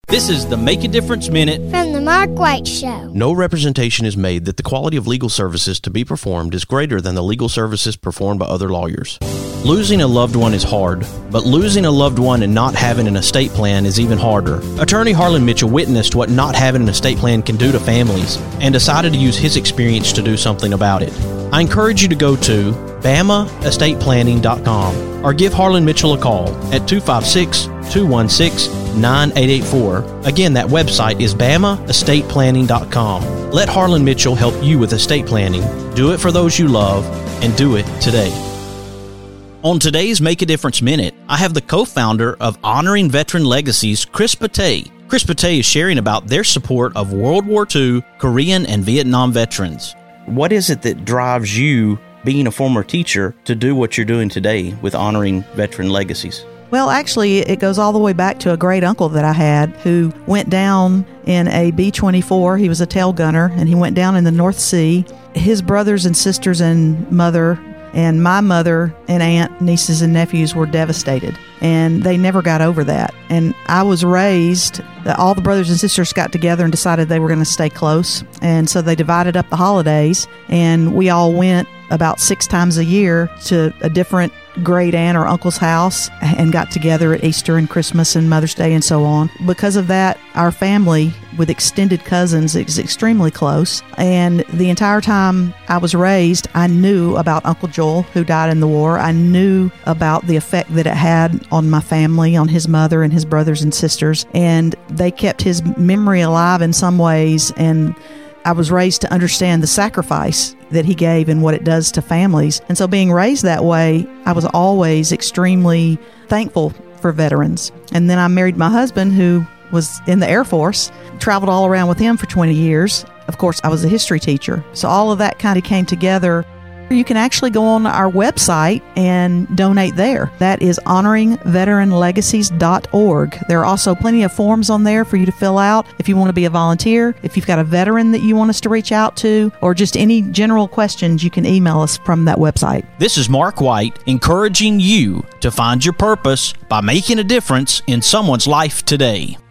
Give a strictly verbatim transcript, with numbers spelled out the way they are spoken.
This is the Make a Difference Minute from the Mark White Show. No representation is made that the quality of legal services to be performed is greater than the legal services performed by other lawyers. Losing a loved one is hard, but losing a loved one and not having an estate plan is even harder. Attorney Harlan Mitchell witnessed what not having an estate plan can do to families and decided to use his experience to do something about it. I encourage you to go to Bama Estate Planning dot com or give Harlan Mitchell a call at two five six, two one six, nine eight eight four. Again, that website is Bama Estate Planning dot com. Let Harlan Mitchell help you with estate planning. Do it for those you love, and do it today. On today's Make a Difference Minute, I have the co-founder of Honoring Veteran Legacies, Chris Patay. Chris Patay is sharing about their support of World War Two, Korean, and Vietnam veterans. What is it that drives you, being a former teacher, to do what you're doing today with Honoring Veteran Legacies? Well, actually, it goes all the way back to a great uncle that I had who went down in a B twenty-four. He was a tail gunner, and he went down in the North Sea. His brothers and sisters and mother and my mother and aunt, nieces and nephews were devastated, and they never got over that. And I was raised that all the brothers and sisters got together and decided they were going to stay close. And so they divided up the holidays, and we all went about six times a year to a different great aunt or uncle's house and got together at Easter and Christmas and Mother's Day and so on. Because of that, our family with extended cousins is extremely close. And the entire time I was raised, I knew about Uncle Joel, who died in the war. I knew about the effect that it had on my family, on his mother and his brothers and sisters. And they kept his memory alive in some ways. And I was raised to understand the sacrifice that he gave and what it does to families. And so being raised that way, I was always extremely thankful for veterans. And then I married my husband, who was in the Air Force, traveled all around with him for twenty years. Of course, I was a history teacher. So all of that kind of came together. You can actually go on our website and donate there. That is honoring veteran legacies dot org. There are also plenty of forms on there for you to fill out if you want to be a volunteer, if you've got a veteran that you want us to reach out to, or just any general questions, you can email us from that website. This is Mark White encouraging you to find your purpose by making a difference in someone's life today.